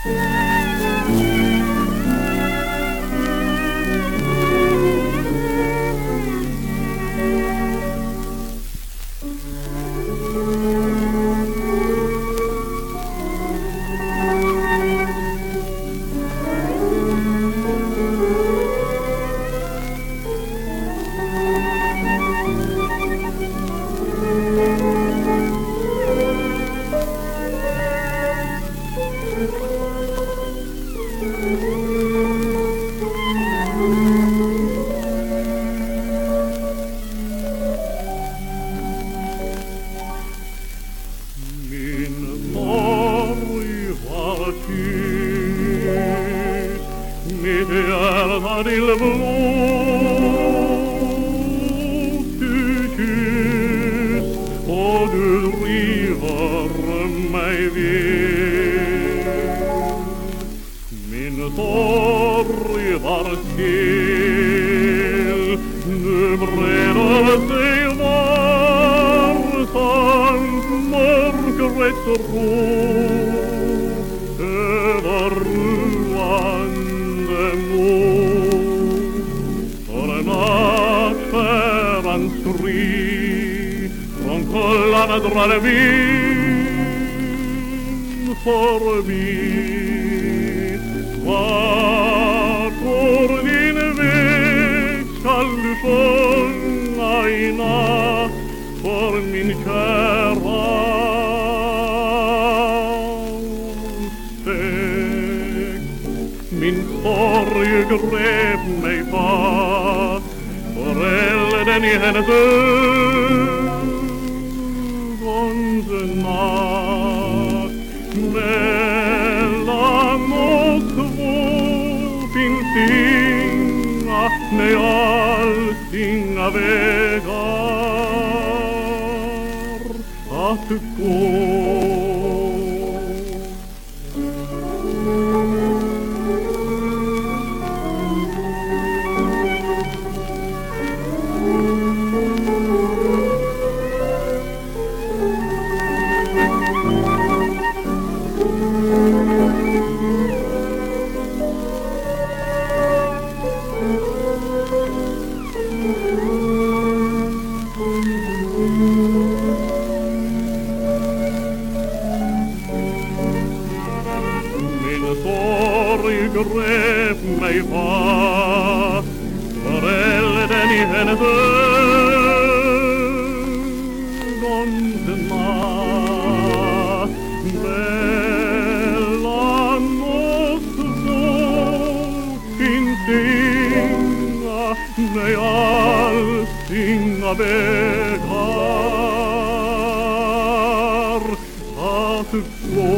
Mitt hjärta till blod du kyss och du driver mig vid. Min sorg var still, nu breder sig varsamt mörkrets ro över ruande mor. För nattskäran skri från kullarna drar vind förbi. Vart går din väg skall du sjunga i natt för min kära steg. Min sorg grep mig fast för elden i hennes ögons natt. Mellan oss två finns inga, nej alls inga vägar att gå. Sorg grep mig fast för elden i hennes ögons natt. Mellan oss två finns inga, nej alls inga vägar att gå.